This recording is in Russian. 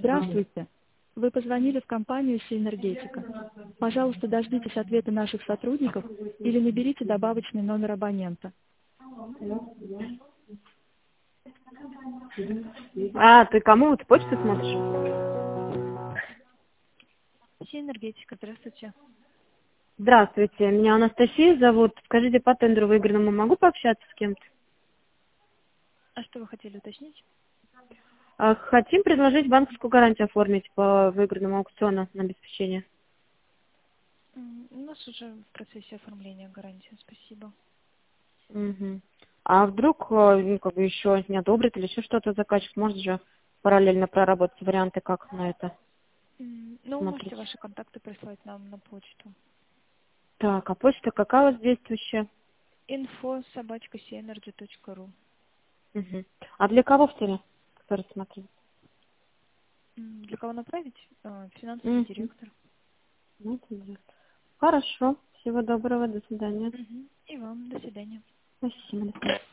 Здравствуйте. Вы позвонили в компанию «Синергетика». Пожалуйста, дождитесь ответа наших сотрудников или наберите добавочный номер абонента. А, ты кому? Ты почту смотришь? «Синергетика», здравствуйте. Здравствуйте, меня Анастасия зовут. Скажите, по тендеру выигранному могу пообщаться с кем-то? А что вы хотели уточнить? Хотим предложить банковскую гарантию оформить по выигранному аукциону на обеспечение. У нас уже в процессе оформления гарантии, спасибо. Мгм. А вдруг еще не одобрит или еще что-то заказчик, может же параллельно проработать варианты, как на это Ну, вы можете смотреть. ваши контакты прислать нам на почту. Так, а почта какая у вас действующая? info@cnergy.ru. Мгм. А для кого в теле, который смотрит? Для кого направить? Финансовый Мгм. директор. Ну, это хорошо. Всего доброго. До свидания. И вам. До свидания. Спасибо. До свидания.